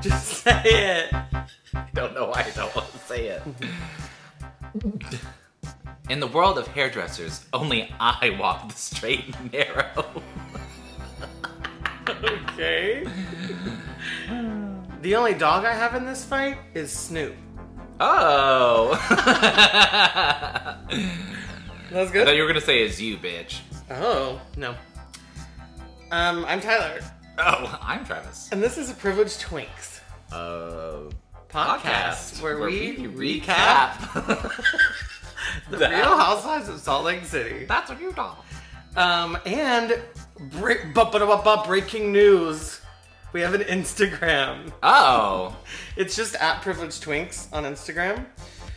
Just say it. I don't know why I don't want to say it. In the world of hairdressers, only I walk the straight and narrow. Okay. The only dog I have in this fight is Snoop. Oh. That's I good? thought you were going to say it's you, bitch. Oh, no. I'm Tyler. Oh, I'm Travis. And this is Privileged Twinks. Podcast where we recap the Real Housewives of Salt Lake City. That's what you thought. And breaking news. We have an Instagram. Oh. It's just at Privileged Twinks on Instagram.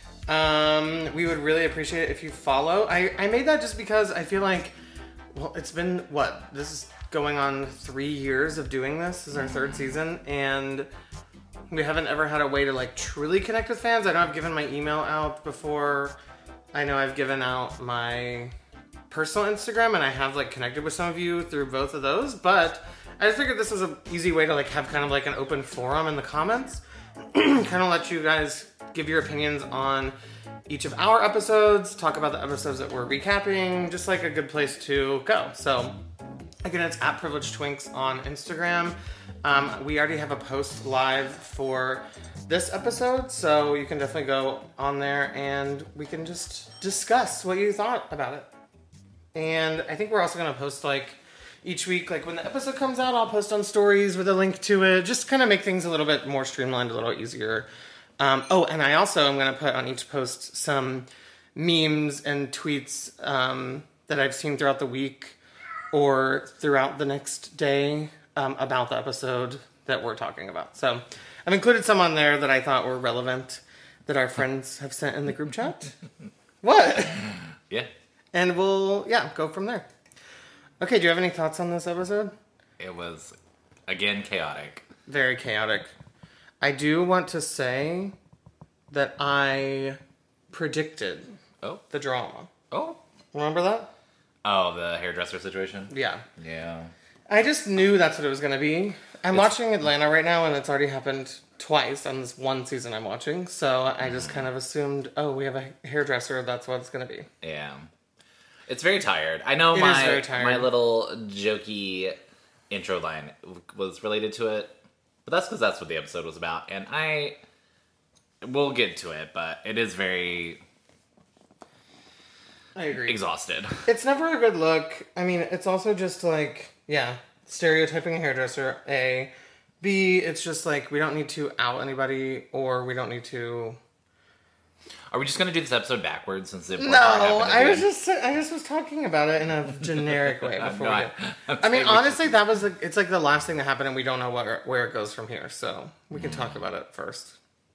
We would really appreciate it if you follow. I made that just because I feel like, well, it's been, this is going on 3 years of doing this. This is our third season, and we haven't ever had a way to, like, truly connect with fans. I know I've given my email out before. I know I've given out my personal Instagram, and I have, like, connected with some of you through both of those, but I just figured this was an easy way to, like, have kind of, like, an open forum in the comments. Kind of let you guys give your opinions on each of our episodes, talk about the episodes that we're recapping, just, like, a good place to go. So, again, it's at Privileged Twinks on Instagram. We already have a post live for this episode, so you can definitely go on there and we can just discuss what you thought about it. And I think we're also going to post, like, each week, like, when the episode comes out, I'll post on stories with a link to it, just kind of make things a little bit more streamlined, a little easier. And I also am going to put on each post some memes and tweets that I've seen throughout the week or throughout the next day about the episode that we're talking about. So I've included some on there that I thought were relevant that our friends have sent in the group chat. What? Yeah. And we'll, go from there. Okay, do you have any thoughts on this episode? It was, again, chaotic. Very chaotic. I do want to say that I predicted the drama. Oh. Remember that? Oh, the hairdresser situation? Yeah. Yeah. I just knew that's what it was going to be. I'm watching Atlanta right now, and it's already happened twice on this one season I'm watching. So I just kind of assumed, we have a hairdresser, that's what it's going to be. Yeah. It's very tired. I know It is very tired. my little jokey intro line was related to it, but that's because that's what the episode was about. And we'll get to it, but it is very I agree. exhausted. It's never a good look. I mean, it's also just like, stereotyping a hairdresser, A. B, it's just like, we don't need to out anybody, or we don't need to... Are we just going to do this episode backwards since the No, important part happened at I the was end? just talking about it in a generic way before No, we do. I mean, honestly, that was it's like the last thing that happened, and we don't know where it goes from here, so we can talk about it first.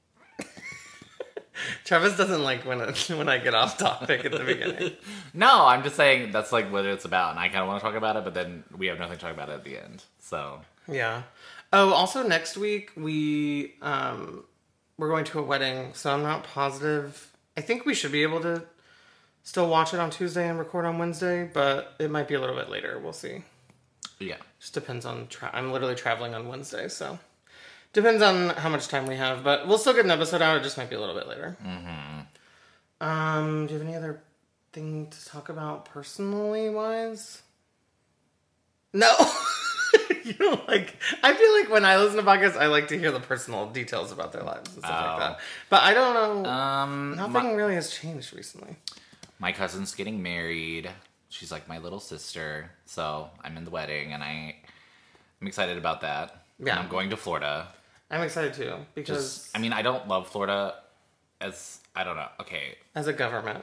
Travis doesn't like when I get off topic at the beginning. No, I'm just saying that's like what it's about, and I kind of want to talk about it, but then we have nothing to talk about at the end, so. Yeah. Oh, also next week we're going to a wedding, so I'm not positive. I think we should be able to still watch it on Tuesday and record on Wednesday, but it might be a little bit later. We'll see. Yeah. Just depends on... I'm literally traveling on Wednesday, so... Depends on how much time we have, but we'll still get an episode out. It just might be a little bit later. Mm-hmm. Do you have any other thing to talk about personally-wise? No! You don't like... I feel like when I listen to podcasts, I like to hear the personal details about their lives and stuff like that. But I don't know. Nothing really has changed recently. My cousin's getting married. She's like my little sister. So I'm in the wedding, and I'm excited about that. Yeah. And I'm going to Florida. I'm excited too, because... I don't love Florida as... I don't know. Okay. As a government.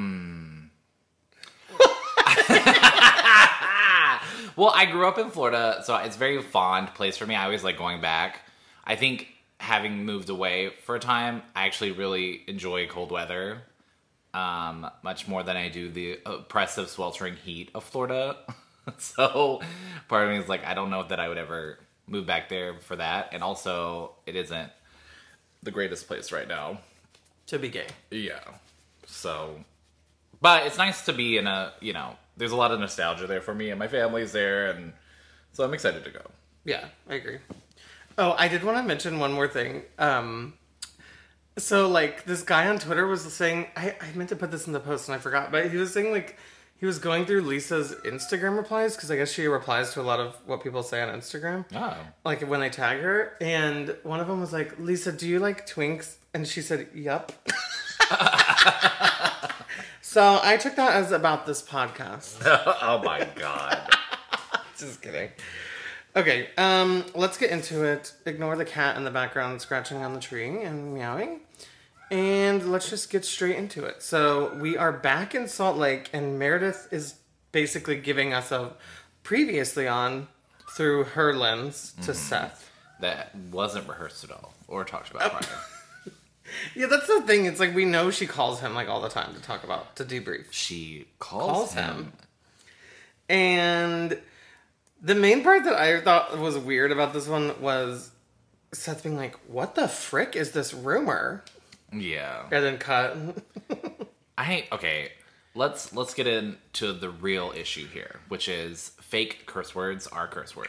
Well, I grew up in Florida, so it's a very fond place for me. I always like going back. I think having moved away for a time, I actually really enjoy cold weather much more than I do the oppressive, sweltering heat of Florida. So part of me is like, I don't know that I would ever move back there for that. And also, it isn't the greatest place right now. To be gay. Yeah. So, but it's nice to be in a, there's a lot of nostalgia there for me, and my family's there, and so I'm excited to go. Yeah, I agree. Oh, I did want to mention one more thing. So, like, this guy on Twitter was saying, I meant to put this in the post and I forgot, but he was saying, like, he was going through Lisa's Instagram replies, because I guess she replies to a lot of what people say on Instagram. Oh. Like, when they tag her. And one of them was like, Lisa, do you like Twinks? And she said, yup. So, I took that as about this podcast. Oh my god. Just kidding. Okay, let's get into it. Ignore the cat in the background scratching on the tree and meowing. And let's just get straight into it. So we are back in Salt Lake, and Meredith is basically giving us a previously on through her lens to Seth. That wasn't rehearsed at all or talked about prior. Yeah, that's the thing. It's like we know she calls him like all the time to talk about, to debrief. She calls him. And the main part that I thought was weird about this one was Seth being like, what the frick is this rumor? Yeah. And then cut. Okay, let's get into the real issue here, which is fake curse words are curse words.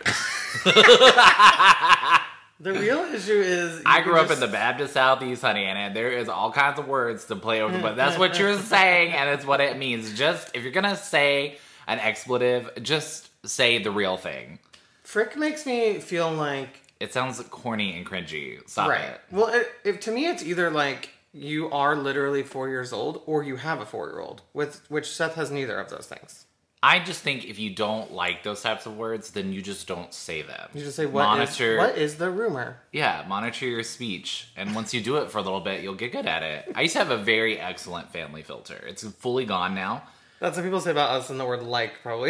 The real issue is... I grew up in the Baptist Southeast, honey, and there is all kinds of words to play over, but that's what you're saying, and it's what it means. Just, if you're gonna say an expletive, just say the real thing. Frick makes me feel like... It sounds corny and cringy. Stop it. Well, to me, it's either like you are literally 4 years old or you have a 4-year-old, which Seth has neither of those things. I just think if you don't like those types of words, then you just don't say them. You just say, what is the rumor? Yeah, monitor your speech. And once you do it for a little bit, you'll get good at it. I used to have a very excellent family filter. It's fully gone now. That's what people say about us in the word like, probably.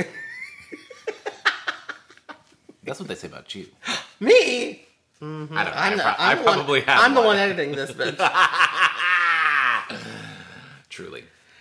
That's what they say about you. Me? Mm-hmm. I don't know. I probably have. I'm the one editing this bitch. Truly.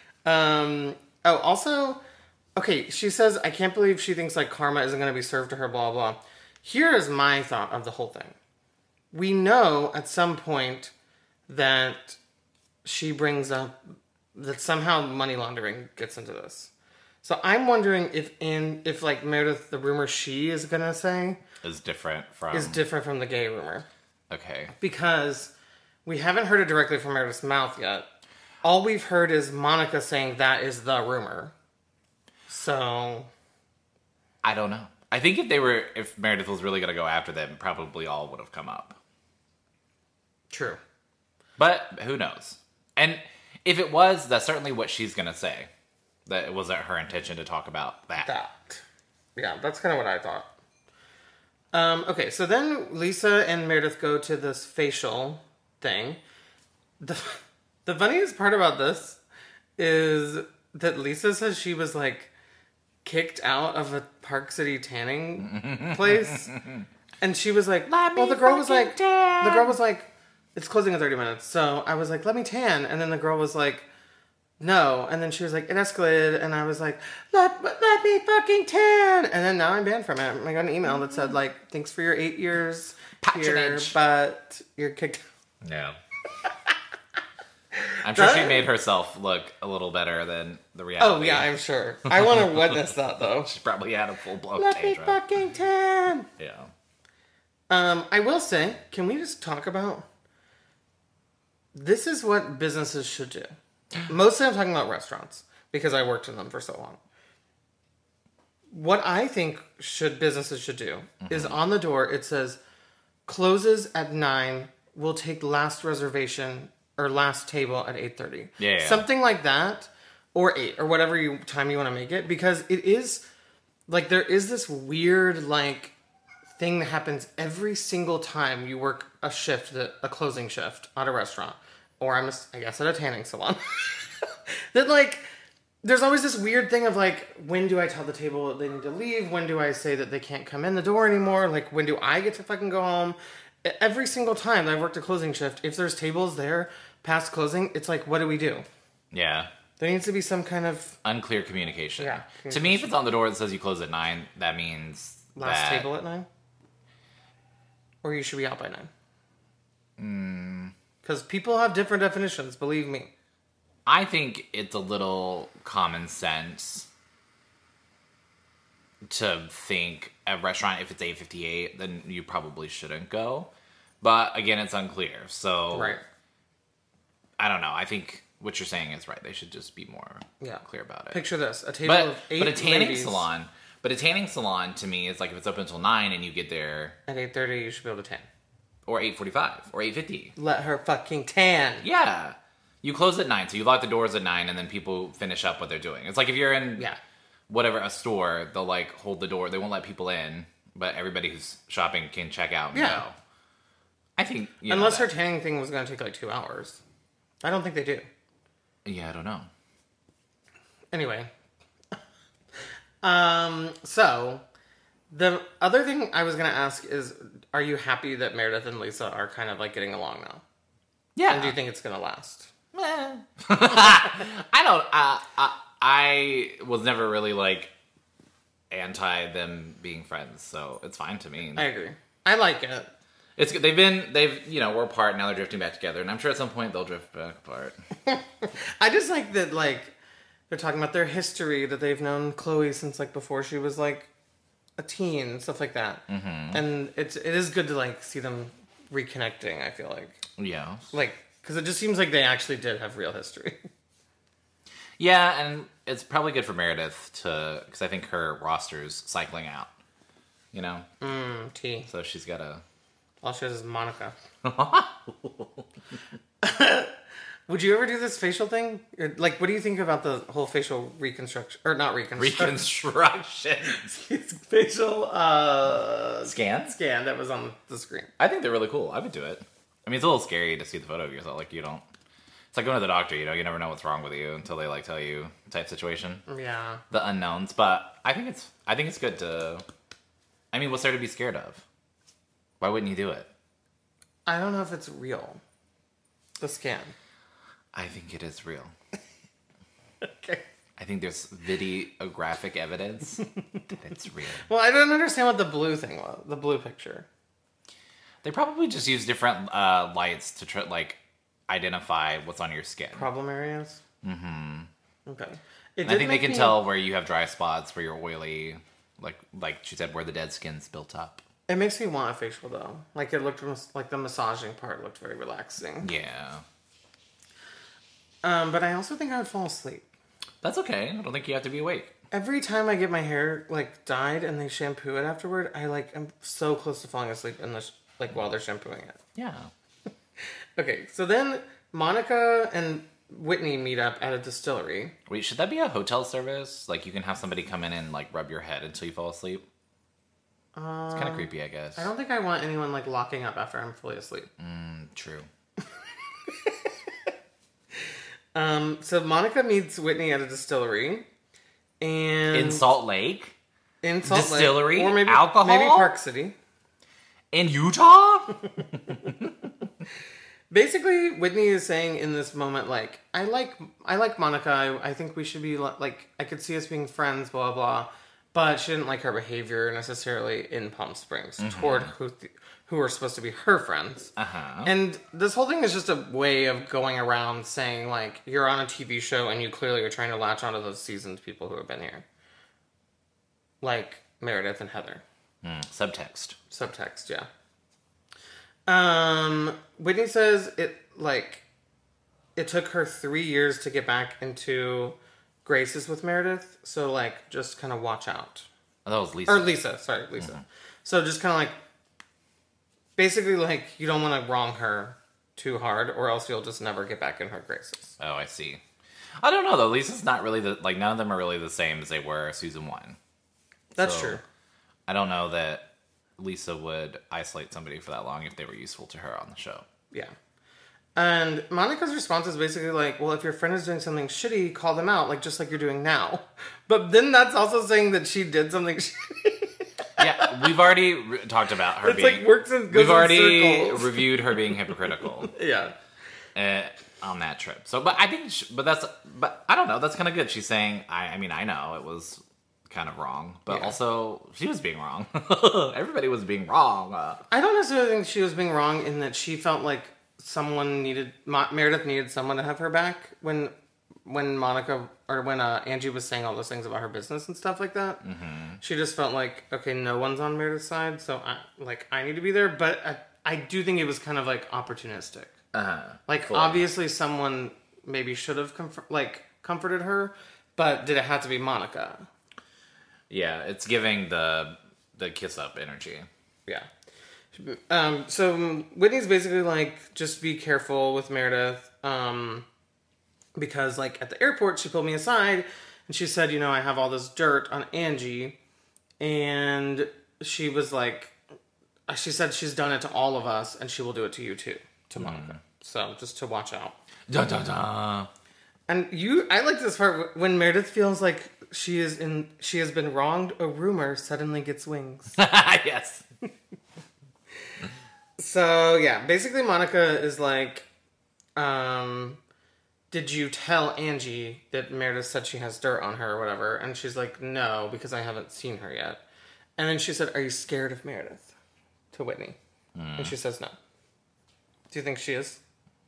Also, okay, she says, I can't believe she thinks like karma isn't going to be served to her, blah, blah. Here is my thought of the whole thing. We know at some point that she brings up that somehow money laundering gets into this. So I'm wondering if like Meredith, the rumor she is going to say is different from the gay rumor. Okay. Because we haven't heard it directly from Meredith's mouth yet. All we've heard is Monica saying that is the rumor. So I don't know. I think if Meredith was really going to go after them, probably all would have come up. True. But who knows? And if it was, that's certainly what she's going to say. That it wasn't her intention to talk about that. Yeah, that's kind of what I thought. Okay, so then Lisa and Meredith go to this facial thing. The funniest part about this is that Lisa says she was like kicked out of a Park City tanning place. And she was like, the girl was like, it's closing in 30 minutes. So I was like, let me tan. And then the girl was like, no. And then she was like, it escalated. And I was like, let me fucking tan. And then now I'm banned from it. I got an email that said like, thanks for your 8 years here, but you're kicked out. Yeah. I'm sure she made herself look a little better than the reality. Oh, yeah, I'm sure. I want to witness that, though. She probably had a full-blown Let tantrum. me fucking tan. Yeah. I will say, can we just talk about... This is what businesses should do. Mostly I'm talking about restaurants, because I worked in them for so long. What I think businesses should do is on the door, it says, closes at 9, we'll take last reservation... or last table at 8:30. Yeah. Something like that. Or 8. Or whatever time you want to make it. Because it is... Like, there is this weird, like... thing that happens every single time you work a closing shift at a restaurant. Or I guess at a tanning salon. That, like... There's always this weird thing of, like... When do I tell the table they need to leave? When do I say that they can't come in the door anymore? Like, when do I get to fucking go home? Every single time that I've worked a closing shift, if there's tables there past closing, it's like, what do we do? Yeah. There needs to be some kind of... unclear communication. Yeah. To me, if it's on the door that says you close at 9, that means last table at 9? Or you should be out by 9? Because people have different definitions, believe me. I think it's a little common sense to think a restaurant, if it's 8:58, then you probably shouldn't go. But again, it's unclear. So Right. I don't know. I think what you're saying is right. They should just be more Yeah. clear about it. Picture this: a table of 8 but a tanning ladies. salon. But a tanning salon to me is like if it's open until 9 and you get there At 8:30, you should be able to tan. or 8:45 or 8:50. Let her fucking tan. Yeah. You close at 9, so you lock the doors at 9 and then people finish up what they're doing. It's like if you're in Yeah. whatever, a store, they'll like hold the door. They won't let people in, but everybody who's shopping can check out and Yeah. go. I think Unless her tanning thing was going to take like 2 hours. I don't think they do. Yeah, I don't know. Anyway. So the other thing I was going to ask is, are you happy that Meredith and Lisa are kind of like getting along now? Yeah. And do you think it's going to last? I don't. I was never really like anti them being friends, so it's fine to me. I agree. I like it. It's good. They've we're apart now. They're drifting back together, and I'm sure at some point they'll drift back apart. I just like that, like, they're talking about their history, that they've known Chloe since, like, before she was, like, a teen, and stuff like that. Mm-hmm. And it is good to, like, see them reconnecting, I feel like. Yeah. Like, because it just seems like they actually did have real history. Yeah, and it's probably good for Meredith because I think her roster's cycling out. You know? T. So she's got to... All she has is Monica. Would you ever do this facial thing? Like, what do you think about the whole facial reconstruction? Or not reconstruction. Reconstruction. Facial Scan? scan that was on the screen. I think they're really cool. I would do it. I mean, it's a little scary to see the photo of yourself. Like, you don't... It's like going to the doctor, you never know what's wrong with you until they, like, tell you type situation. Yeah. The unknowns. But I think it's good to... I mean, what's there to be scared of? Why wouldn't you do it? I don't know if it's real. The scan. I think it is real. Okay. I think there's videographic evidence that it's real. Well, I don't understand what the blue thing was. The blue picture. They probably just use different lights to try, like, identify what's on your skin. Problem areas? Mm-hmm. Okay. And I think they can tell where you have dry spots, where you're oily, like she said, where the dead skin's built up. It makes me want a facial, though. Like, it looked like the massaging part looked very relaxing. Yeah. But I also think I would fall asleep. That's okay. I don't think you have to be awake. Every time I get my hair, like, dyed and they shampoo it afterward, I'm so close to falling asleep in the while they're shampooing it. Yeah. Okay, so then Monica and Whitney meet up at a distillery. Wait, should that be a hotel service? Like, you can have somebody come in and, like, rub your head until you fall asleep? It's kind of creepy, I guess. I don't think I want anyone, like, locking up after I'm fully asleep. True. So Monica meets Whitney at a distillery. And In Salt Lake? in Salt Lake, Distillery? or maybe Alcohol? maybe Park City. In Utah? Basically, Whitney is saying in this moment, like, I like Monica. I think we should be like, I could see us being friends, blah blah. But she didn't like her behavior necessarily in Palm Springs toward who are supposed to be her friends. Uh-huh. And this whole thing is just a way of going around saying, like, you're on a TV show and you clearly are trying to latch onto those seasoned people who have been here, like Meredith and Heather. Subtext. Subtext, yeah. Whitney says it took her 3 years to get back into graces with Meredith, so, like, just kind of watch out. Oh, that was Lisa. Or Lisa. Mm-hmm. So just kind of, like, basically, like, you don't want to wrong her too hard, or else you'll just never get back in her graces. Oh, I see. I don't know, though. Lisa's not really none of them are really the same as they were season 1. That's true. I don't know that Lisa would isolate somebody for that long if they were useful to her on the show. Yeah. And Monica's response is basically like, well, if your friend is doing something shitty, call them out, like, just like you're doing now. But then that's also saying that she did something shitty. Yeah, we've already talked about her It's being... like works and goes We've already in circles. reviewed her being hypocritical. Yeah. On that trip. So, but I think... But I don't know. That's kind of good. She's saying, I mean, I know it was kind of wrong. But also, she was being wrong. Everybody was being wrong. I don't necessarily think she was being wrong in that she felt like Meredith needed someone to have her back when when Monica or when Angie was saying all those things about her business and stuff like that. She just felt like, okay, no one's on Meredith's side, so I need to be there. But I do think it was kind of like opportunistic. Like obviously someone maybe should have comforted her, but did it have to be Monica? Yeah, it's giving the kiss up energy. Yeah. So Whitney's basically like, just be careful with Meredith. Because like at the airport, she pulled me aside and she said, you know, I have all this dirt on Angie. And she was like, she said she's done it to all of us and she will do it to you too, to Monica. So just to watch out. Dun, dun, dun. And I like this part when Meredith feels like she has been wronged. A rumor suddenly gets wings. Yes. So yeah, basically Monica is like, did you tell Angie that Meredith said she has dirt on her or whatever? And she's like, no, because I haven't seen her yet. And then she said, are you scared of Meredith? To Whitney. And she says no. Do you think she is?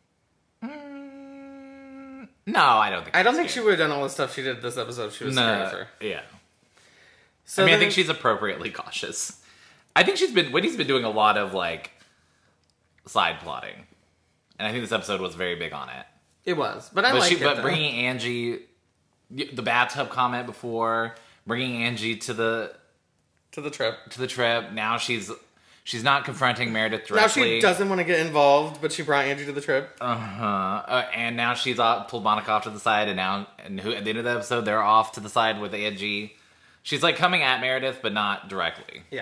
No, I don't think. I don't think she would have done all the stuff she did this episode if she was scared of her. Yeah. So I think she's appropriately cautious. I think Whitney's been doing a lot of like side plotting, and I think this episode was very big on it. It was, but I like it. But bringing Angie, the bathtub comment before, bringing Angie to the trip. Now she's not confronting Meredith directly. Now she doesn't want to get involved, but she brought Angie to the trip. And now she's pulled Monica off to the side, and at the end of the episode, they're off to the side with Angie. She's like coming at Meredith, but not directly. Yeah.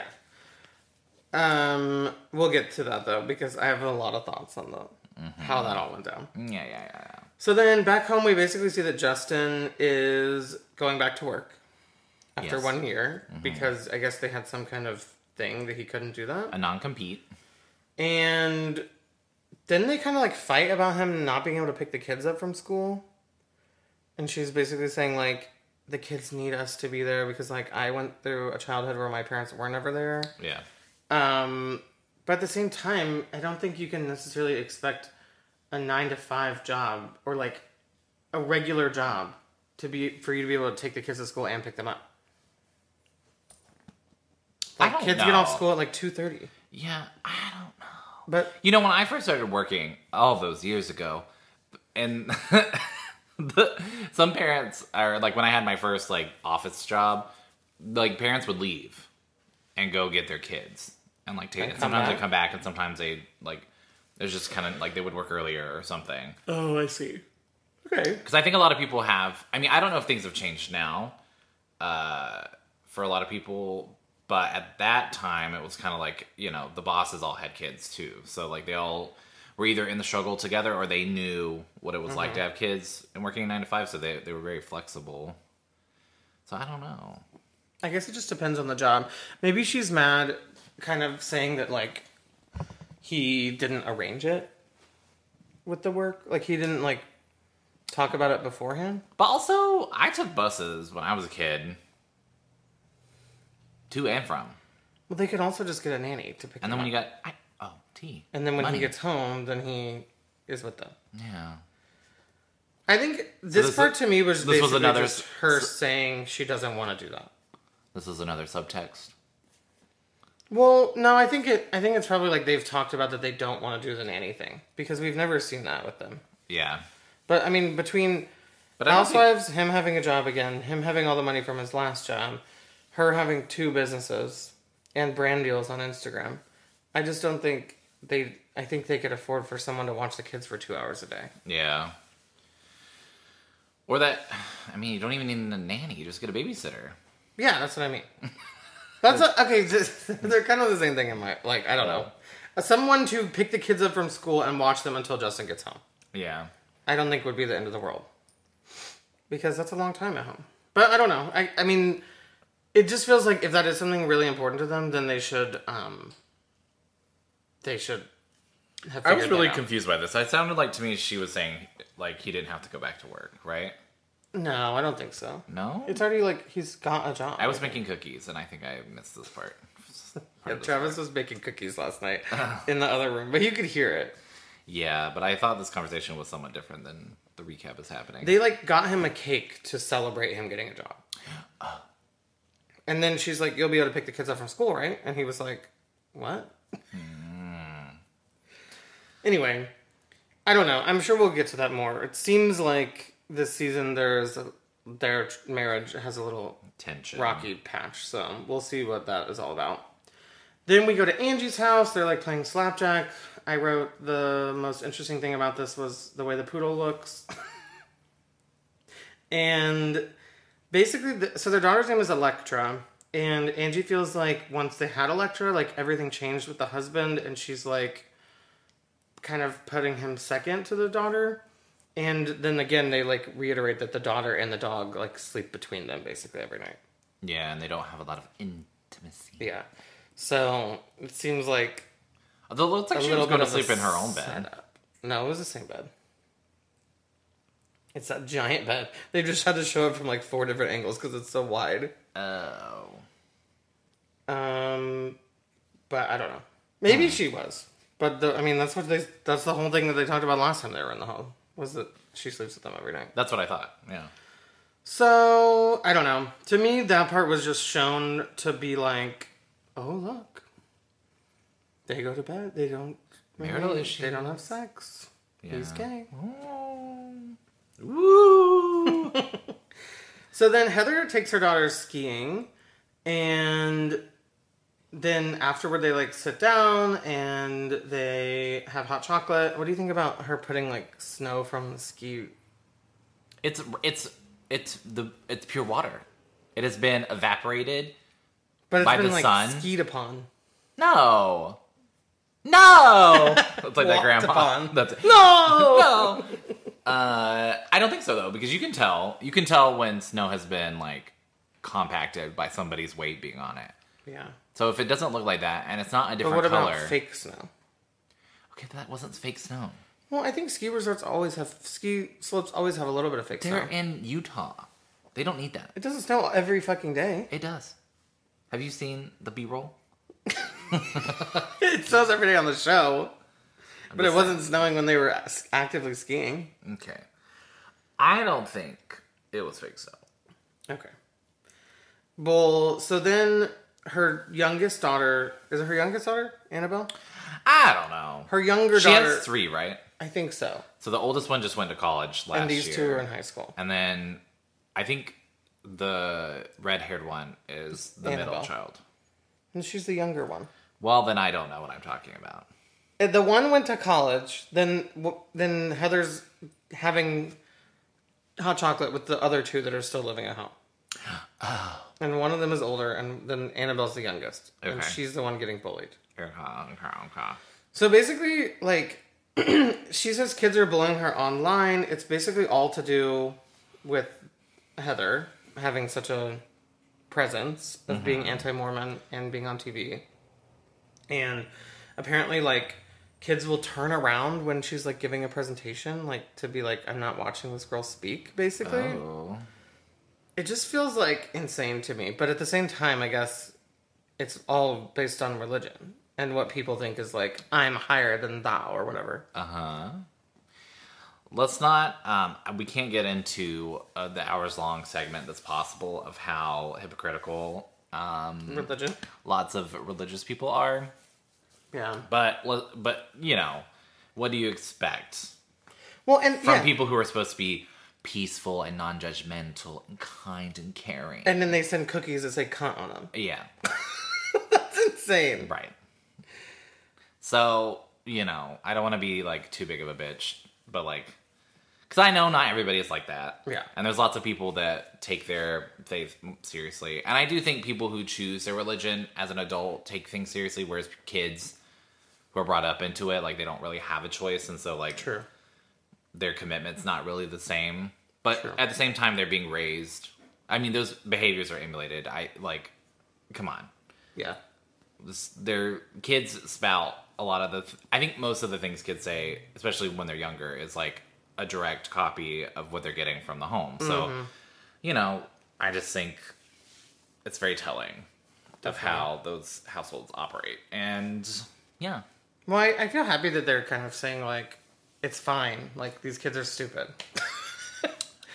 We'll get to that though, because I have a lot of thoughts on how that all went down. Yeah. So then back home, we basically see that Justin is going back to work after 1 year because I guess they had some kind of thing that he couldn't do that. A non-compete. And then they kind of like fight about him not being able to pick the kids up from school. And she's basically saying like, the kids need us to be there because like I went through a childhood where my parents weren't ever there. Yeah. But at the same time, I don't think you can necessarily expect a 9-to-5 job or like a regular job for you to be able to take the kids to school and pick them up. Like kids get off school at like 2:30. Yeah, I don't know. But you know, when I first started working all those years ago, and some parents are like, when I had my first like office job, like parents would leave and go get their kids and like take. And sometimes they come back, and sometimes they like. There's just kind of like they would work earlier or something. Oh, I see. Okay. Because I think a lot of people have. I mean, I don't know if things have changed now for a lot of people. But at that time, it was kind of like, you know, the bosses all had kids too. So, like, they all were either in the struggle together or they knew what it was like to have kids and working 9 to 5. So, they were very flexible. So, I don't know. I guess it just depends on the job. Maybe she's mad, kind of saying that, like, he didn't arrange it with the work. Like, he didn't, like, talk about it beforehand. But also, I took buses when I was a kid. To and from. Well, they could also just get a nanny to pick and them then when up. you got... tea. And then when money. he gets home, then he is with them. Yeah. I think this part to me was basically just her saying she doesn't want to do that. This is another subtext. Well, no, I think it's probably like they've talked about that they don't want to do the nanny thing. Because we've never seen that with them. Yeah. But, I mean, between Housewives, him having a job again, him having all the money from his last job... her having 2 businesses and brand deals on Instagram, I just don't think I think they could afford for someone to watch the kids for 2 hours a day. Yeah. Or that, I mean, you don't even need a nanny. You just get a babysitter. Yeah, that's what I mean. They're kind of the same thing in my, like, I don't know. Someone to pick the kids up from school and watch them until Justin gets home. Yeah. I don't think would be the end of the world. Because that's a long time at home. But I don't know. I mean... It just feels like if that is something really important to them, then they should have I was really confused by this. It sounded like to me she was saying like he didn't have to go back to work, right? No, I don't think so. No? It's already like he's got a job. I was making cookies and I think I missed this part. Travis was baking cookies last night in the other room, but you could hear it. Yeah, but I thought this conversation was somewhat different than the recap is happening. They, like, got him a cake to celebrate him getting a job. And then she's like, you'll be able to pick the kids up from school, right? And he was like, what? Anyway, I don't know. I'm sure we'll get to that more. It seems like this season their marriage has a little tension, rocky patch. So we'll see what that is all about. Then we go to Angie's house. They're like playing slapjack. I wrote the most interesting thing about this was the way the poodle looks. And basically, so their daughter's name is Electra. And Angie feels like once they had Electra, like everything changed with the husband. And she's like kind of putting him second to the daughter. And then again, they like reiterate that the daughter and the dog like sleep between them basically every night. Yeah, and they don't have a lot of intimacy. Yeah. So it seems like although it looks like she was going to sleep in her own bed. Setup. No, it was the same bed. It's that giant bed. They just had to show it from like 4 different angles because it's so wide. Oh. But I don't know. Maybe she was. But that's that's the whole thing that they talked about last time they were in the home. Was that she sleeps with them every night. That's what I thought. Yeah. So, I don't know. To me, that part was just shown to be like, oh, look. They go to bed. They don't... Marital issues. They don't have sex. Yeah. He's gay. Oh. Woo! So then Heather takes her daughter skiing. And then afterward they like sit down and they have hot chocolate. What do you think about her putting like snow from the ski? It's pure water. It has been evaporated but it's by been the like sun. Skied upon. No. It's like that grandma. Upon. No. I don't think so though, because you can tell when snow has been like compacted by somebody's weight being on it. Yeah. So if it doesn't look like that and it's not a different color. But what color, about fake snow? Okay, that wasn't fake snow. Well, I think ski slopes always have a little bit of fake snow. They're in Utah. They don't need that. It doesn't snow every fucking day. It does. Have you seen the B-roll? It snows every day on the show. But it wasn't snowing when they were actively skiing. Okay. I don't think it was fake snow. Okay. Well, so then her youngest daughter... Is it her youngest daughter? Annabelle? I don't know. Her younger daughter... She has 3, right? I think so. So the oldest one just went to college last year. And these 2 are in high school. And then I think the red-haired one is the Annabelle. middle child. And she's the younger one. Well, then I don't know what I'm talking about. The one went to college. Then Heather's having hot chocolate with the other 2 that are still living at home. Oh. And one of them is older, and then Annabelle's the youngest. Okay. And she's the one getting bullied. Okay. So basically, like, she says kids are bullying her online. It's basically all to do with Heather having such a presence of being anti-Mormon and being on TV. And apparently, like, kids will turn around when she's, like, giving a presentation, like, to be like, I'm not watching this girl speak, basically. Oh. It just feels, like, insane to me. But at the same time, I guess it's all based on religion. And what people think is, like, I'm higher than thou, or whatever. Uh-huh. Let's not... we can't get into the hours-long segment that's possible of how hypocritical... religion. Lots of religious people are. Yeah. But you know, what do you expect? Well, and from people who are supposed to be peaceful and non-judgmental and kind and caring. And then they send cookies that say cunt on them. Yeah. That's insane. Right. So, you know, I don't want to be, like, too big of a bitch, but, like, because I know not everybody is like that. Yeah. And there's lots of people that take their faith seriously. And I do think people who choose their religion as an adult take things seriously, whereas kids who are brought up into it, like, they don't really have a choice. And so, like, True. Their commitment's not really the same. But True. at the same time, they're being raised. I mean, those behaviors are emulated. Come on. Yeah. Their kids spout a lot of I think most of the things kids say, especially when they're younger, is, like, a direct copy of what they're getting from the home. So, you know, I just think it's very telling of how those households operate. And, yeah. Well, I feel happy that they're kind of saying, like, it's fine. Like, these kids are stupid.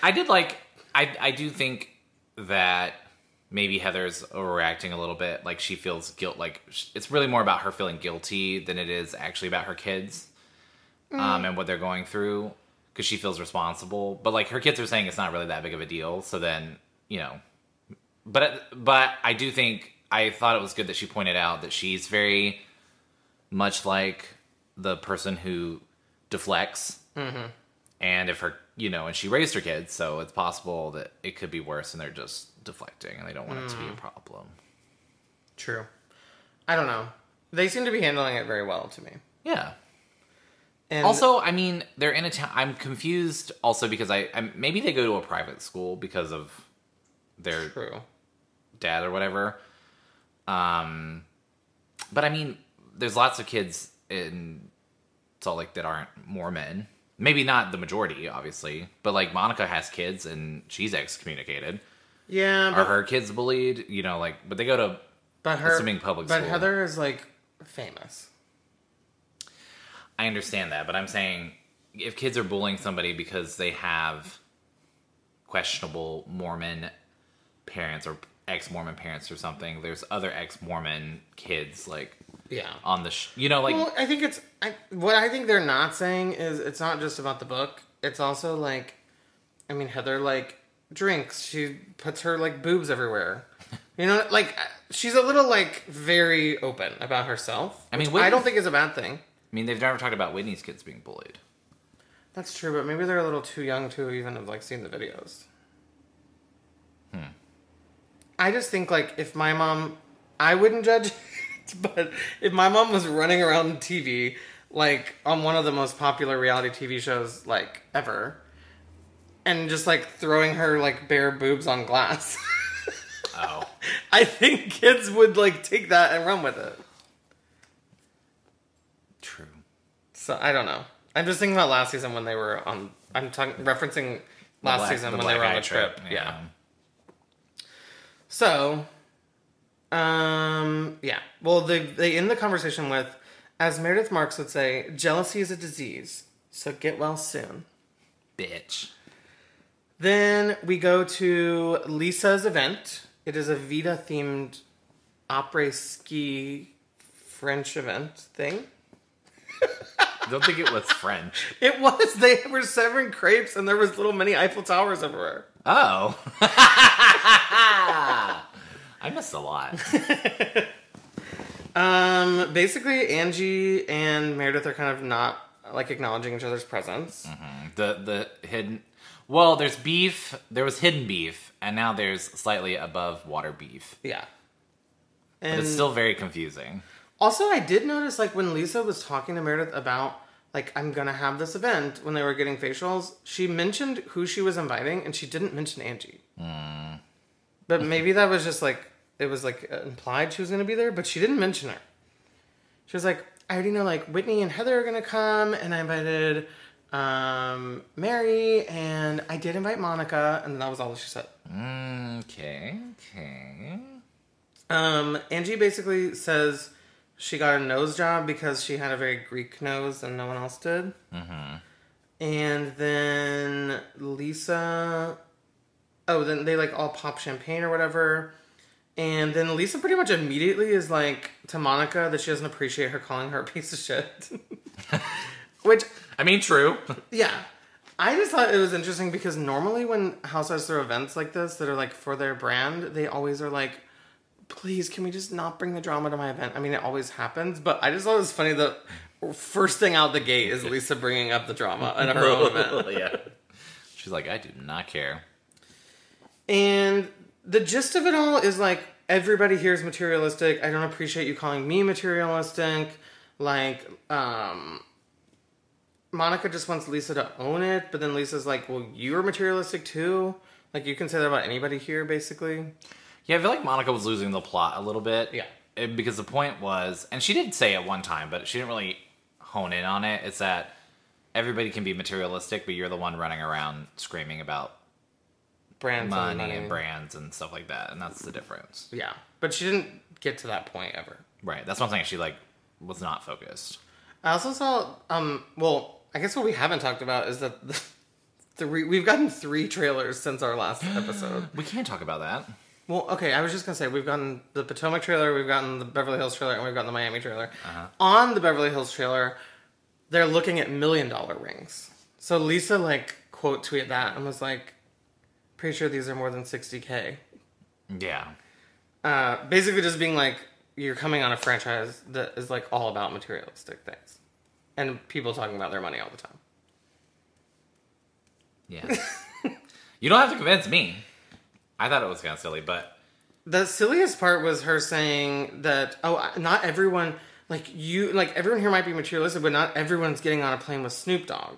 I do think that maybe Heather's overreacting a little bit. Like, she feels guilt. Like, it's really more about her feeling guilty than it is actually about her kids and what they're going through, because she feels responsible. But, like, her kids are saying it's not really that big of a deal. So then, you know. But I do think, I thought it was good that she pointed out that she's very much like the person who deflects. Mm-hmm. And if her, you know, and she raised her kids, so it's possible that it could be worse and they're just deflecting and they don't want it to be a problem. True. I don't know. They seem to be handling it very well to me. Yeah. And also, I mean, they're in a town. I'm confused also because I maybe they go to a private school because of their dad or whatever. But I mean, there's lots of kids in Salt Lake that aren't Mormon. Maybe not the majority, obviously, but like Monica has kids and she's excommunicated. Yeah, but are her kids bullied? You know, like, but they go to assuming public school. But Heather is like famous. I understand that, but I'm saying if kids are bullying somebody because they have questionable Mormon parents or ex-Mormon parents or something, there's other ex-Mormon kids like on the you know, like, well, I think what I think they're not saying is it's not just about the book. It's also like, I mean, Heather like drinks. She puts her like boobs everywhere. You know, like she's a little like very open about herself. I mean, I don't think is a bad thing. I mean, they've never talked about Whitney's kids being bullied. That's true, but maybe they're a little too young to even have like seen the videos. I just think like if my mom, I wouldn't judge it, but if my mom was running around TV like on one of the most popular reality TV shows like ever, and just like throwing her like bare boobs on glass. Oh. I think kids would like take that and run with it. True. So I don't know. I'm just thinking about last season when they were on. Referencing last season when they were on the trip. Yeah. So, yeah. Well, they end the conversation with, as Meredith Marks would say, jealousy is a disease, so get well soon. Bitch. Then we go to Lisa's event. It is a Vita-themed après-ski French event thing. I don't think it was French. It was. They were serving crepes and there was little mini Eiffel Towers everywhere. Oh. I missed a lot. Basically, Angie and Meredith are kind of not like acknowledging each other's presence. Mm-hmm. The hidden... Well, there's beef. There was hidden beef, and now there's slightly above water beef. Yeah. And but it's still very confusing. Also, I did notice, like, when Lisa was talking to Meredith about, like, I'm gonna have this event, when they were getting facials, she mentioned who she was inviting, and she didn't mention Angie. But maybe that was just, like, it was, like, implied she was gonna be there, but she didn't mention her. She was like, I already know, like, Whitney and Heather are gonna come, and I invited... Mary, and I did invite Monica, and that was all she said. Okay. Angie basically says she got a nose job because she had a very Greek nose and no one else did. Mm-hmm. And then Lisa... Oh, then they, like, all pop champagne or whatever. And then Lisa pretty much immediately is like, to Monica, that she doesn't appreciate her calling her a piece of shit. Which... I mean, true. Yeah. I just thought it was interesting because normally when housewives throw events like this that are like for their brand, they always are like, please, can we just not bring the drama to my event? I mean, it always happens, but I just thought it was funny that first thing out the gate is Lisa bringing up the drama at her own event. Yeah. She's like, I do not care. And the gist of it all is like, everybody here is materialistic. I don't appreciate you calling me materialistic. Like, Monica just wants Lisa to own it, but then Lisa's like, well, you're materialistic too? Like, you can say that about anybody here, basically. Yeah, I feel like Monica was losing the plot a little bit. Yeah. Because the point was, and she did say it one time, but she didn't really hone in on it, it's that everybody can be materialistic, but you're the one running around screaming about brands money and brands and stuff like that, and that's the difference. Yeah, but she didn't get to that point ever. Right, that's what I'm saying. She, like, was not focused. I also saw, well... I guess what we haven't talked about is that we've gotten 3 trailers since our last episode. We can't talk about that. Well, okay, I was just going to say, we've gotten the Potomac trailer, we've gotten the Beverly Hills trailer, and we've gotten the Miami trailer. On the Beverly Hills trailer, they're looking at $1 million rings. So Lisa, like, quote tweeted that and was like, pretty sure these are more than $60K. Yeah. Basically just being like, you're coming on a franchise that is, like, all about materialistic things. And people talking about their money all the time. Yeah. You don't have to convince me. I thought it was kind of silly, but... The silliest part was her saying that, not everyone, everyone here might be materialistic, but not everyone's getting on a plane with Snoop Dogg.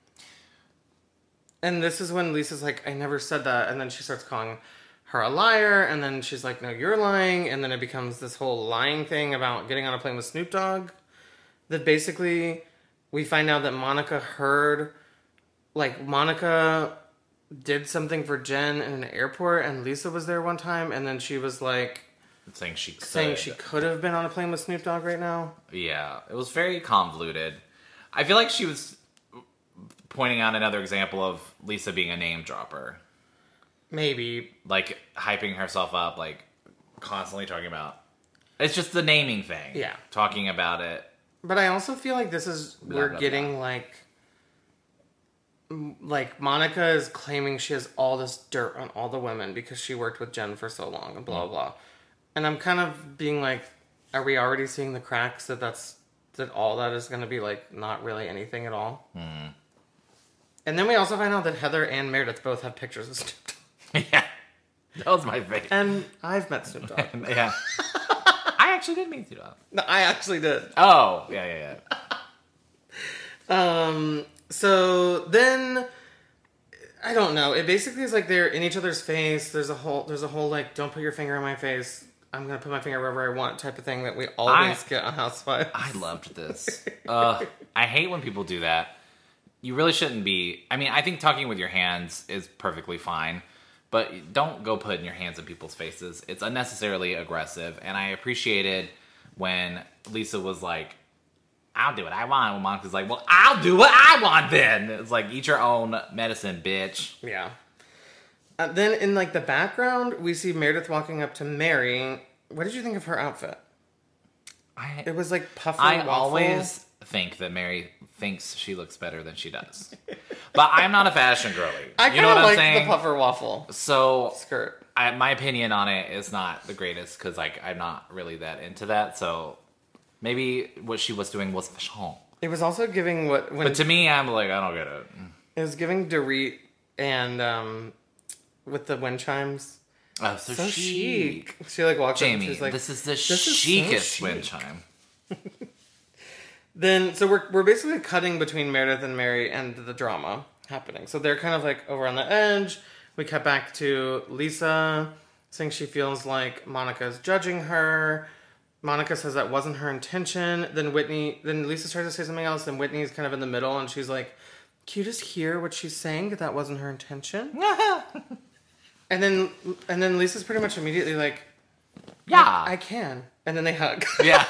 And this is when Lisa's like, I never said that. And then she starts calling her a liar. And then she's like, no, you're lying. And then it becomes this whole lying thing about getting on a plane with Snoop Dogg. That basically, we find out that Monica heard, Monica did something for Jen in an airport, and Lisa was there one time, and then she was like... Saying she could have been on a plane with Snoop Dogg right now. Yeah, it was very convoluted. I feel like she was pointing out another example of Lisa being a name dropper. Maybe. Like, hyping herself up, like, constantly talking about... It's just the naming thing. Yeah. Talking about it. But I also feel like this is... We're getting, blah. Like, Monica is claiming she has all this dirt on all the women because she worked with Jen for so long and blah, blah. And I'm kind of being like, are we already seeing the cracks that all that is going to be, like, not really anything at all? Mm. And then we also find out that Heather and Meredith both have pictures of Snoop Dogg. Yeah. That was my favorite. And I've met Snoop Dogg. Yeah. I actually did meet Snoop Dogg. No, I actually did. Oh, yeah. So then, I don't know. It basically is like they're in each other's face. There's a whole like, don't put your finger in my face. I'm going to put my finger wherever I want type of thing that we always get on Housewives. I loved this. I hate when people do that. You really shouldn't be. I mean, I think talking with your hands is perfectly fine. But don't go putting your hands in people's faces. It's unnecessarily aggressive. And I appreciated when Lisa was like, I'll do what I want. When Monica's like, well, I'll do what I want then. It's like, eat your own medicine, bitch. Yeah. Then in, like, the background, we see Meredith walking up to Mary. What did you think of her outfit? It was, like, puffy waffle. Always think that Mary thinks she looks better than she does. But I'm not a fashion girly. I kind of like the puffer waffle skirt. My opinion on it is not the greatest because, like, I'm not really that into that. So maybe what she was doing was fashion. It was also giving but to me, I'm like, I don't get it. It was giving Dorit and with the wind chimes. Oh, so chic. She like walked Jamie, up and she's like, this is the chicest wind chime. Then, so we're basically cutting between Meredith and Mary and the drama happening. So they're kind of like over on the edge. We cut back to Lisa saying she feels like Monica's judging her. Monica says that wasn't her intention. Then Lisa tries to say something else, and Whitney's kind of in the middle, and she's like, can you just hear what she's saying? That wasn't her intention. and then Lisa's pretty much immediately like, yeah, I can. And then they hug. Yeah.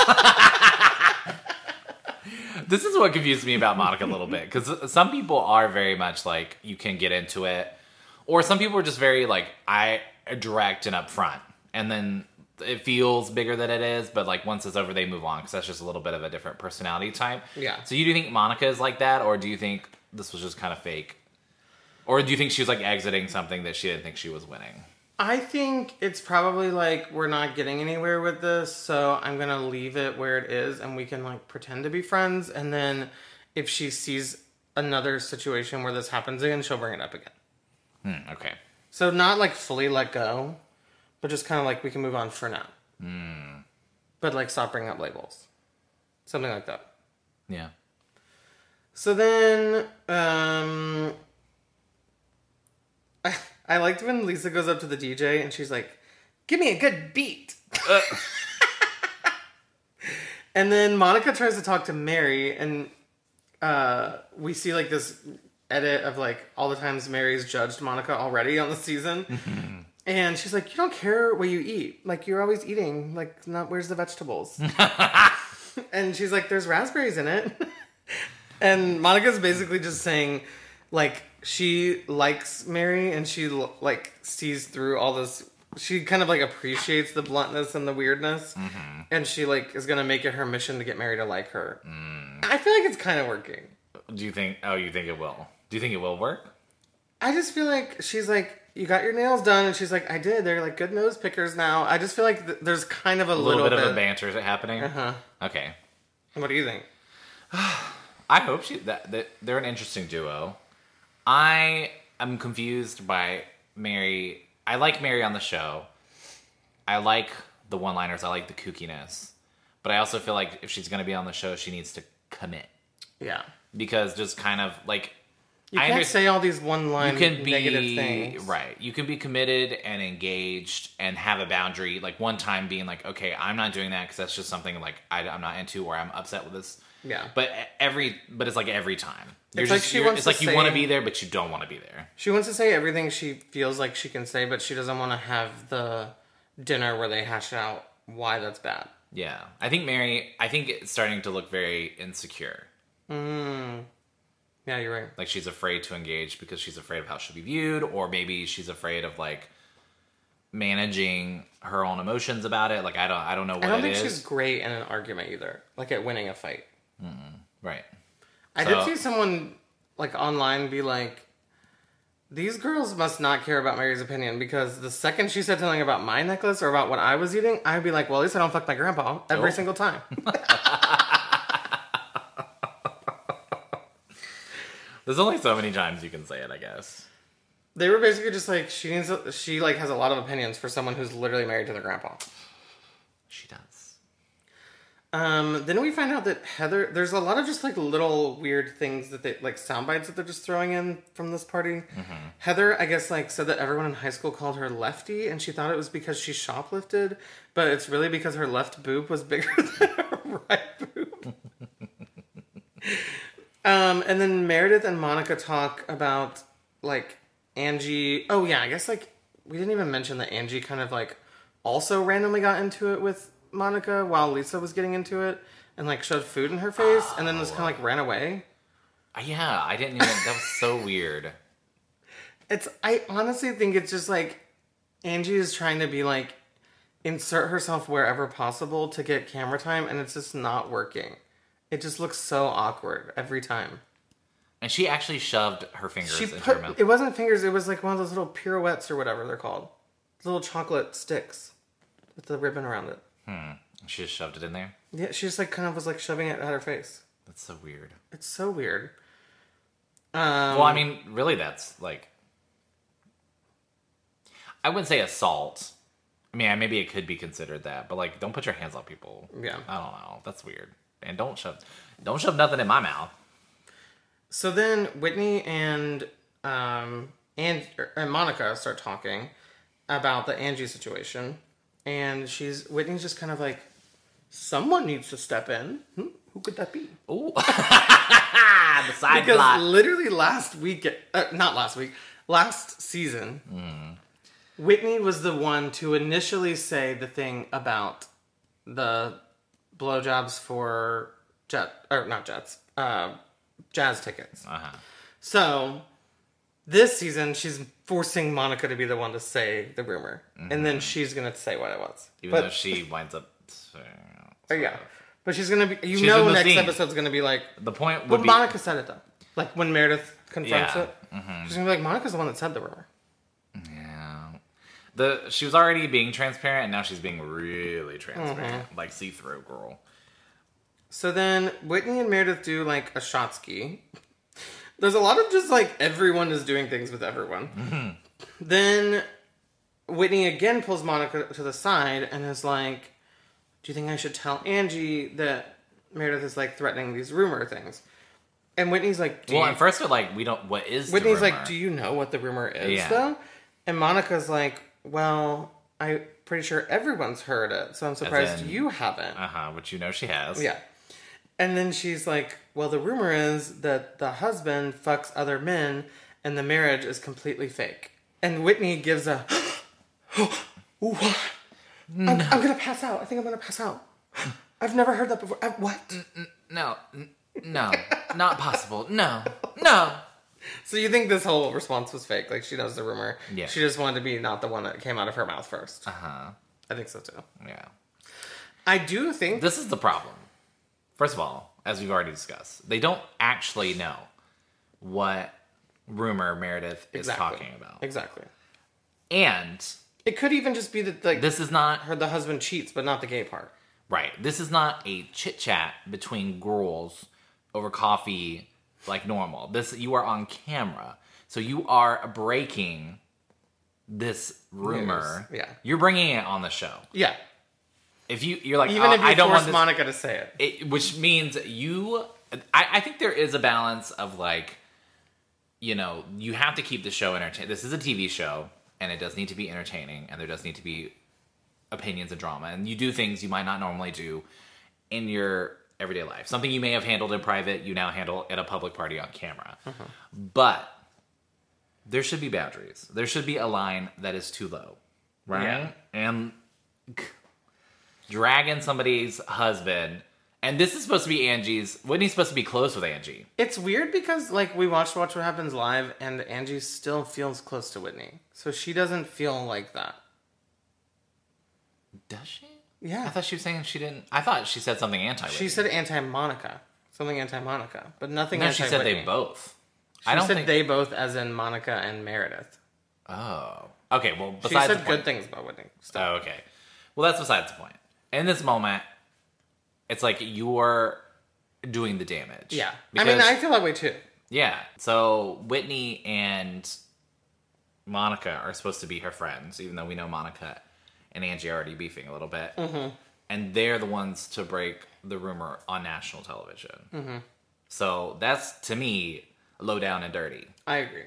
This is what confused me about Monica a little bit. Because some people are very much like, you can get into it. Or some people are just very like, direct and upfront. And then it feels bigger than it is. But like once it's over, they move on. Because that's just a little bit of a different personality type. Yeah. So do you think Monica is like that? Or do you think this was just kind of fake? Or do you think she was like exiting something that she didn't think she was winning? I think it's probably like, we're not getting anywhere with this, so I'm going to leave it where it is, and we can like pretend to be friends, and then if she sees another situation where this happens again, she'll bring it up again. Okay. So not like fully let go, but just kind of like, we can move on for now. But like, stop bringing up labels. Something like that. Yeah. So then, I liked when Lisa goes up to the DJ and she's like, give me a good beat. And then Monica tries to talk to Mary, and we see like this edit of like all the times Mary's judged Monica already on the season. And she's like, you don't care what you eat. Like, you're always eating. Like, where's the vegetables? And she's like, there's raspberries in it. And Monica's basically just saying, like she likes Mary and she like sees through all this. She kind of like appreciates the bluntness and the weirdness, and she like is gonna make it her mission to get Mary to like her. I feel like it's kind of working. Do you think? Oh, you think it will? Do you think it will work? I just feel like she's like, you got your nails done, and she's like, I did. They're like good nose pickers now. I just feel like there's kind of a little bit of a banter happening. Okay. What do you think? I hope that they're an interesting duo. I am confused by Mary. I like Mary on the show. I like the one-liners. I like the kookiness. But I also feel like if she's going to be on the show, she needs to commit. Yeah. Because just kind of like... You can't say all these one-line negative things. Right. You can be committed and engaged and have a boundary. Like one time being like, okay, I'm not doing that because that's just something like I'm not into or I'm upset with this. Yeah. But it's like every time. It's like you want to be there, but you don't want to be there. She wants to say everything she feels like she can say, but she doesn't want to have the dinner where they hash out why that's bad. Yeah. I think it's starting to look very insecure. Yeah, you're right. Like she's afraid to engage because she's afraid of how she'll be viewed, or maybe she's afraid of like managing her own emotions about it. Like I don't know what it is. I don't think she's great in an argument either, like at winning a fight. Right. I did see someone like online be like, these girls must not care about Mary's opinion, because the second she said something about my necklace or about what I was eating, I'd be like, well, at least I don't fuck my grandpa every single time. There's only so many times you can say it, I guess. They were basically just like, she has a lot of opinions for someone who's literally married to their grandpa. She does. Then we find out that Heather, there's a lot of just like little weird things that they, like sound bites that they're just throwing in from this party. Heather, I guess, like said that everyone in high school called her Lefty, and she thought it was because she shoplifted, but it's really because her left boob was bigger than her right boob. And then Meredith and Monica talk about like Angie. Oh yeah, I guess like we didn't even mention that Angie kind of like also randomly got into it with Monica while Lisa was getting into it, and like shoved food in her face, and then just kind of like ran away. Yeah, I didn't even. That was so weird. I honestly think it's just like Angie is trying to be like insert herself wherever possible to get camera time, and it's just not working. It just looks so awkward every time. And she actually shoved her fingers into her mouth. It wasn't fingers, it was like one of those little pirouettes or whatever they're called. Little chocolate sticks with the ribbon around it. She just shoved it in there? Yeah, she just like kind of was like shoving it at her face. That's so weird. It's so weird. Well, I mean, really that's like... I wouldn't say assault. I mean, maybe it could be considered that, but like, don't put your hands on people. Yeah. I don't know. That's weird. And don't shove nothing in my mouth. So then Whitney and Monica start talking about the Angie situation, and Whitney's just kind of like, someone needs to step in. Who could that be? Ooh, the side because plot. Literally last season, Whitney was the one to initially say the thing about the blowjobs for jazz tickets. So this season, she's forcing Monica to be the one to say the rumor, and then she's gonna say what it was. Even though she winds up. Yeah, but she's gonna be. Next episode's gonna be like the point. But Monica said it though. Like when Meredith confronts it, she's gonna be like, Monica's the one that said the rumor. Yeah. She was already being transparent, and now she's being really transparent, like see-through girl. So then Whitney and Meredith do like a shot ski. There's a lot of just like everyone is doing things with everyone. Then Whitney again pulls Monica to the side and is like, do you think I should tell Angie that Meredith is like threatening these rumor things? And Whitney's like, at first they're like, we don't, what is Whitney's the rumor? like, do you know what the rumor is though? And Monica's like, well, I'm pretty sure everyone's heard it, so I'm surprised you haven't. Which you know she has. Yeah. And then she's like, well, the rumor is that the husband fucks other men and the marriage is completely fake. And Whitney gives a, what? No. I'm going to pass out. I think I'm going to pass out. I've never heard that before. What? No, not possible. No. So you think this whole response was fake? Like, she knows the rumor. Yeah. She just wanted to be not the one that came out of her mouth first. Uh-huh. I think so, too. Yeah. I do think... This is the problem. First of all, as we've already discussed, they don't actually know what rumor Meredith is talking about. Exactly. And... It could even just be that, like... This is not... the husband cheats, but not the gay part. Right. This is not a chit-chat between girls over coffee like normal. You are on camera. So you are breaking this rumor. News. Yeah. You're bringing it on the show. Yeah. If you're like, even if you I don't force want this, Monica to say it. which means I think there is a balance of like, you know, you have to keep the show entertaining. This is a TV show, and it does need to be entertaining, and there does need to be opinions and drama, and you do things you might not normally do in your everyday life. Something you may have handled in private, you now handle at a public party on camera. But there should be boundaries. There should be a line that is too low, right? Yeah. And dragging somebody's husband, and this is supposed to be Whitney's supposed to be close with Angie. It's weird because, like, we watched Watch What Happens Live, and Angie still feels close to Whitney. So she doesn't feel like that. Does she? Yeah. I thought she was saying she didn't. I thought she said something anti-Whitney. She said anti-Monica. Something anti-Monica. But nothing No, anti-Whitney. she said they both. She said they both as in Monica and Meredith. Oh. Okay, well, besides she the said point. good things about Whitney. Oh, okay. Well, that's besides the point. In this moment, it's like you're doing the damage. Yeah. Because, I mean, I feel that way too. Yeah. So Whitney and Monica are supposed to be her friends, even though we know Monica and Angie are already beefing a little bit. Mm-hmm. And they're the ones to break the rumor on national television. Mm-hmm. So that's, to me, low down and dirty. I agree.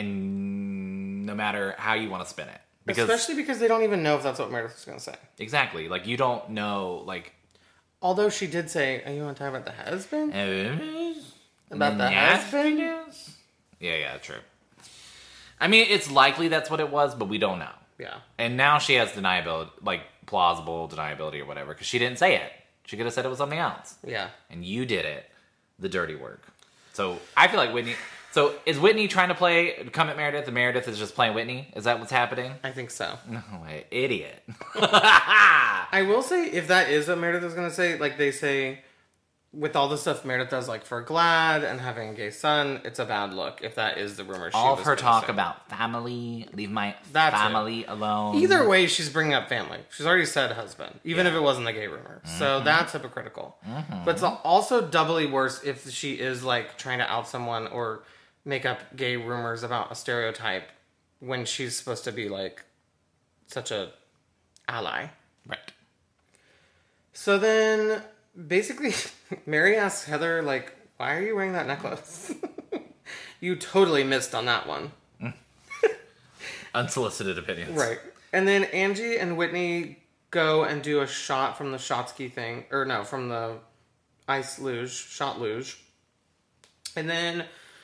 And no matter how you want to spin it. Especially because they don't even know if that's what Meredith is going to say. Exactly. Like, you don't know, like... Although she did say, "Oh, you want to talk about the husband? About the husband? husband?" Yeah, true. I mean, it's likely that's what it was, but we don't know. Yeah. And now she has deniability, like, plausible deniability or whatever, because she didn't say it. She could have said it was something else. Yeah. And you did it. The dirty work. So, I feel like Whitney... So, is Whitney trying to come at Meredith, and Meredith is just playing Whitney? Is that what's happening? I think so. No way. Idiot. I will say, if that is what Meredith is going to say, like they say, with all the stuff Meredith does, like for Glad and having a gay son, it's a bad look, if that is the rumor she All was of her gonna talk say. About family, leave my That's family alone. Either way, she's bringing up family. She's already said husband, even if it wasn't a gay rumor. So that's hypocritical. But it's also doubly worse if she is like trying to out someone or make up gay rumors about a stereotype when she's supposed to be like such a ally. Right. So then basically Mary asks Heather, like, why are you wearing that necklace? You totally missed on that one. Unsolicited opinions. Right. And then Angie and Whitney go and do a shot from the shot ski thing. Or no, from the ice luge, shot luge. And then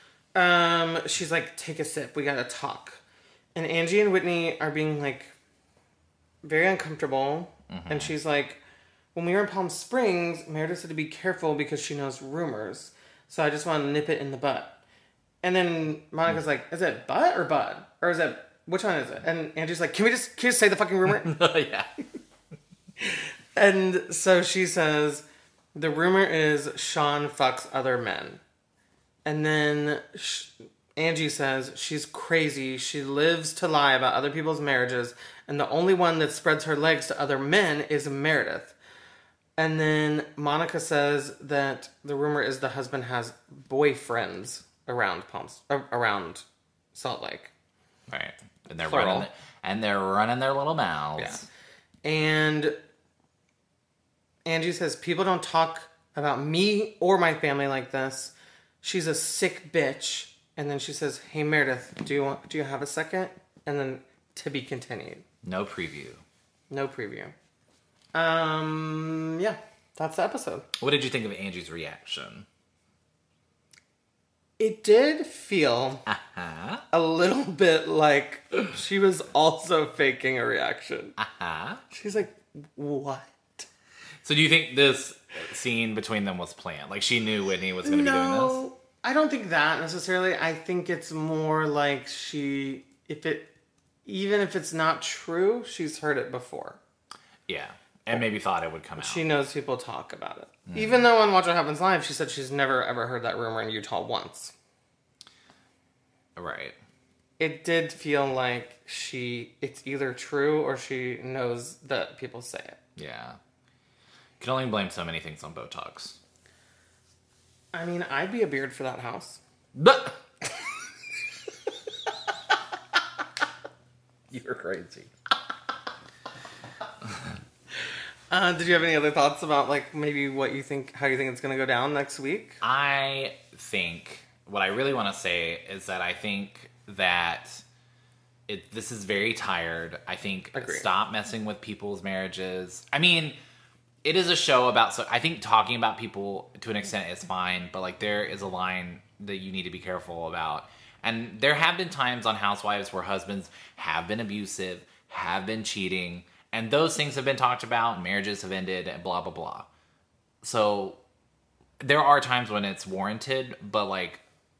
she's like, take a sip, we gotta talk. And Angie and Whitney are being like very uncomfortable. And she's like, when we were in Palm Springs, Meredith said to be careful because she knows rumors. So I just want to nip it in the butt. And then Monica's like, is it butt or bud? Or is it, which one is it? And Angie's like, can you just say the fucking rumor? Yeah. And so she says, the rumor is Sean fucks other men. And then Angie says, she's crazy. She lives to lie about other people's marriages. And the only one that spreads her legs to other men is Meredith. And then Monica says that the rumor is the husband has boyfriends around Salt Lake. Right. And they're Plural. running their little mouths. Yeah. And Angie says, people don't talk about me or my family like this. She's a sick bitch. And then she says, hey Meredith, do you have a second? And then to be continued. No preview. No preview. Yeah, that's the episode. What did you think of Angie's reaction? It did feel a little bit like she was also faking a reaction. She's like, what? So do you think this scene between them was planned? Like she knew Whitney was going to be doing this? I don't think that necessarily. I think it's more like even if it's not true, she's heard it before. Yeah. And maybe thought it would come out. She knows people talk about it. Even though on Watch What Happens Live, she said she's never ever heard that rumor in Utah once. Right. It did feel like it's either true or she knows that people say it. Yeah. Can only blame so many things on Botox. I mean, I'd be a beard for that house. But you're crazy. Did you have any other thoughts about like maybe how you think it's going to go down next week? I think what I really want to say is that I think that this is very tired. I think Agreed. Stop messing with people's marriages. I mean, it is a show about, so I think talking about people to an extent is fine, but like there is a line that you need to be careful about. And there have been times on Housewives where husbands have been abusive, have been cheating, and those things have been talked about, marriages have ended, and blah, blah, blah. So there are times when it's warranted, but like,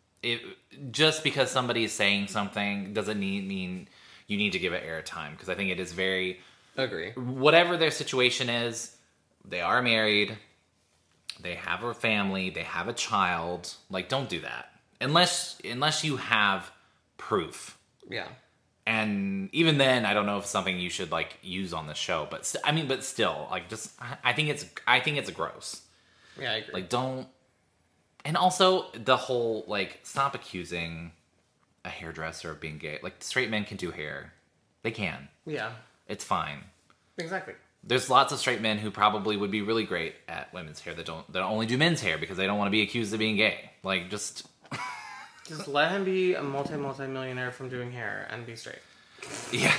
just because somebody is saying something doesn't mean you need to give it airtime, because I think it is very... Agree. Whatever their situation is, they are married, they have a family, they have a child. Like, don't do that. Unless you have proof. Yeah. And even then, I don't know if it's something you should, like, use on the show. But, but still, like, just... I think it's gross. Yeah, I agree. Like, don't... And also, the whole, like, stop accusing a hairdresser of being gay. Like, straight men can do hair. They can. Yeah. It's fine. Exactly. There's lots of straight men who probably would be really great at women's hair that only do men's hair because they don't want to be accused of being gay. Like, just let him be a multi-millionaire from doing hair and be straight. Yeah.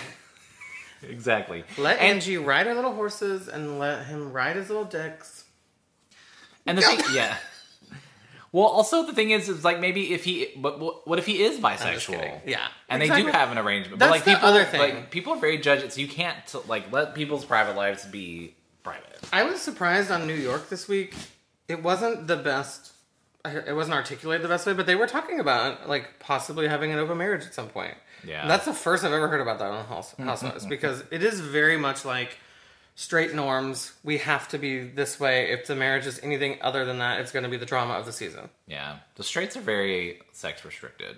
Exactly. Let Angie ride her little horses and let him ride his little dicks. And the thing, yeah. Well, also the thing is like maybe if what if he is bisexual? Yeah, and exactly. They do have an arrangement. That's but like the people, other thing. like people are very judgy, so you can't like let people's private lives be private. I was surprised on New York this week. It wasn't the best. It wasn't articulated the best way, but they were talking about like possibly having an open marriage at some point. Yeah, and that's the first I've ever heard about that on Housewives because it is very much like straight norms. We have to be this way. If the marriage is anything other than that, it's going to be the drama of the season. Yeah. The straights are very sex restricted.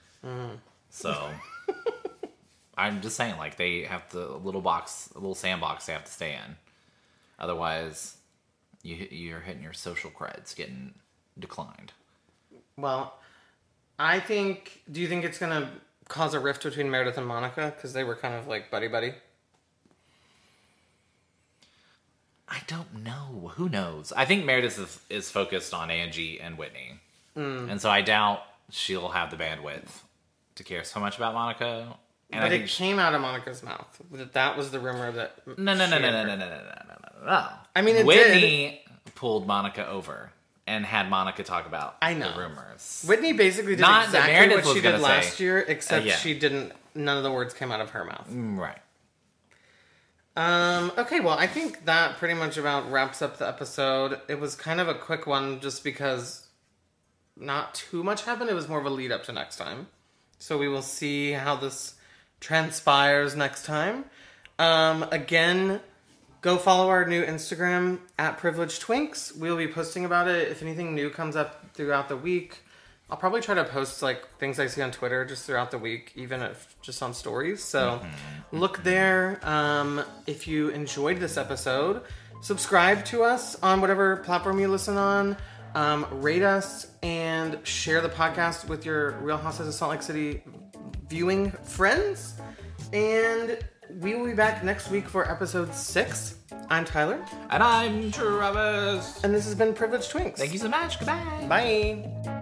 So, I'm just saying, like, they have a little sandbox they have to stay in. Otherwise, you're hitting your social creds getting declined. Well, do you think it's going to cause a rift between Meredith and Monica? Because they were kind of like buddy-buddy. I don't know. Who knows? I think Meredith is focused on Angie and Whitney. And so I doubt she'll have the bandwidth to care so much about Monica. And But it came out of Monica's mouth. That was the rumor that... No. I mean, it Whitney pulled Monica over and had Monica talk about the rumors. Whitney basically did Not that exactly Meredith what she was did gonna last say. year, except Yeah. she didn't... None of the words came out of her mouth. Right. Okay, well, I think that pretty much about wraps up the episode. It was kind of a quick one just because not too much happened. It was more of a lead up to next time. So we will see how this transpires next time. Again, go follow our new Instagram @PrivilegedTwinks. We'll be posting about it. If anything new comes up throughout the week, I'll probably try to post like things I see on Twitter just throughout the week, even if just on stories. So look there. If you enjoyed this episode, subscribe to us on whatever platform you listen on. Rate us and share the podcast with your Real Housewives of Salt Lake City viewing friends. And we will be back next week for episode 6. I'm Tyler. And I'm Travis. And this has been Privileged Twinks. Thank you so much. Goodbye. Bye.